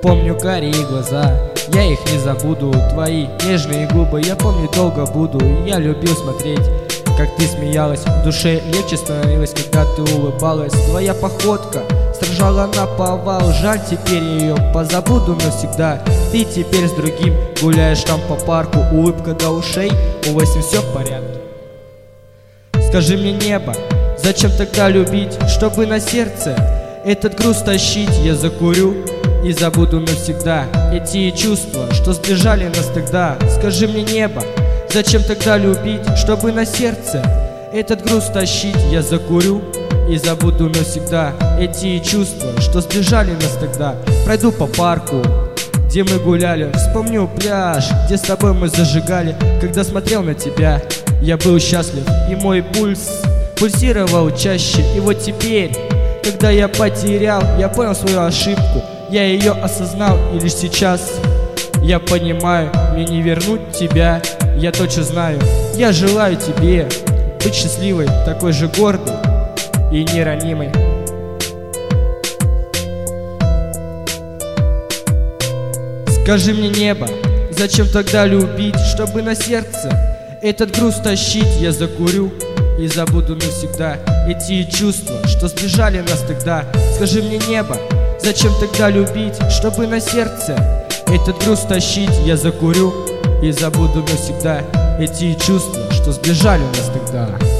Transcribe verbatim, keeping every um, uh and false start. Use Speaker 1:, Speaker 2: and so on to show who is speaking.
Speaker 1: помню карие глаза, я их не забуду. Твои нежные губы я помню долго буду. Я любил смотреть, как ты смеялась. В душе легче становилось, когда ты улыбалась. Твоя походка сражала наповал. Жаль, теперь я ее позабуду навсегда. Ты теперь с другим гуляешь там по парку. Улыбка до ушей, у вас все в порядке. Скажи мне, небо, зачем тогда любить, чтобы на сердце этот груз тащить? Я закурю и забуду навсегда эти чувства, что сближали нас тогда. Скажи мне, небо, зачем тогда любить, чтобы на сердце этот груз тащить? Я закурю и забуду навсегда эти чувства, что сближали нас тогда. Пройду по парку, где мы гуляли, вспомню пляж, где с тобой мы зажигали. Когда смотрел на тебя, я был счастлив, и мой пульс пульсировал чаще. И вот теперь, когда я потерял, я понял свою ошибку, я ее осознал, и лишь сейчас я понимаю, мне не вернуть тебя. Я точно знаю, я желаю тебе быть счастливой, такой же гордой и неранимой. Скажи мне, небо, зачем тогда любить, чтобы на сердце этот груз тащить? Я закурю и забуду навсегда эти чувства, что сближали нас тогда. Скажи мне, небо, зачем тогда любить, чтобы на сердце этот груз тащить? Я закурю и забуду навсегда эти чувства, что сближали нас тогда.